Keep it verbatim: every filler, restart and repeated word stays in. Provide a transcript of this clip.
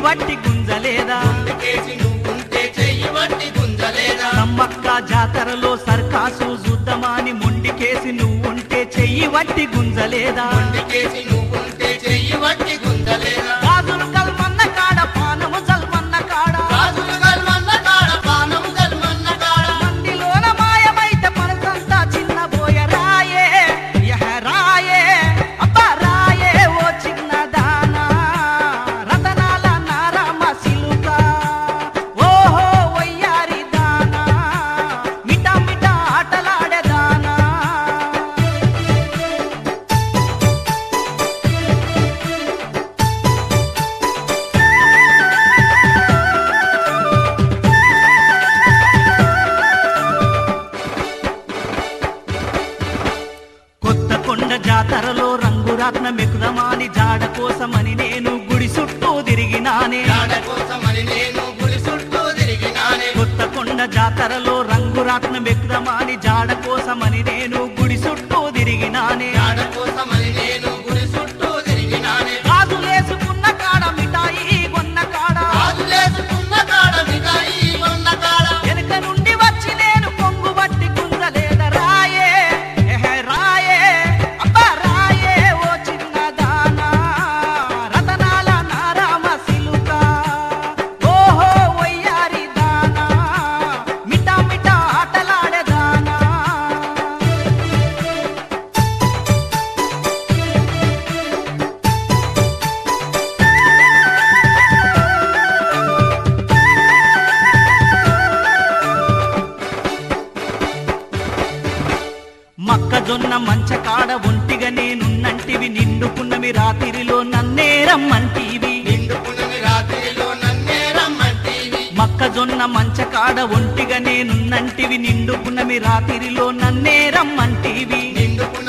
వట్టి గుంజలేదా ముందుకేసి నువ్వుంటే చెయ్యి వట్టి గుంజలేదా సమ్మక్క జాతరలో సర్కాసు చూద్దామని మొండికేసి నువ్వుంటే చెయ్యి వట్టి గుంజలేదా ముందుకేసి నువ్వుంటే చెయ్యి వట్టి గుంజలేదా గాజులు కల్మన్న కాడ పానము జల్మన్న కాడ రాజులు గల్మన్న కాడ పానము గల్మన్న కాడ మందిలోన మాయమైతే మనసంతా చిన్న బోయ రాయే యహ రాయే అబ్బా రాయే ఓ చిన్న దానా రతనాల నారమ్మ సిలుక ఓహో వయ్యారి దానా మిఠా మిఠా ఆటలాడే దానా కొత్త కొండ జాతరలో రంగురాత్న మెకుదమాని జాడ కోసమని నేను గుడి చుట్టూ తిరిగినానే జాడ కోసమని నేను గుడి చుట్టూ తిరిగినానే కొత్త కొండ జాతరలో రంగురాత్న మెకుదమాని జాడ కోసమని నేను గుడి చుట్టూ తిరిగినానే జాడ కోసమని నేను గుడి చుట్టూ తిరిగినానే గాజులేసుకున్న కాడ మిఠాయి కొన్న కాడ రాజులేసుకున్న కాడ మిఠాయి కొన్న కాడ వెనుక నుండి వచ్చి నేను కొంగు బట్టి గుంజలేద రాయే ఎహె రాయే అబ్బా రాయే ఓ చిన్న దానా రతనాల నారామ సిలుక ఓహో వయ్యారి దానా మిఠా మిఠా ఆటలాడే దానా మక్కజొన్న మంచకాడ ఒంటిగా నేనున్నంటివి నిండుకున్నవి రాత్రిలో నన్నే రమ్మంటివి నిండుకున్నవి రాత్రిలో నన్నే రమ్మంటివి మక్కజొన్న మంచకాడ ఒంటిగా నేనున్నంటివి నిండుకున్నవి రాత్రిలో నన్నే రమ్మంటివి నిండుకున్న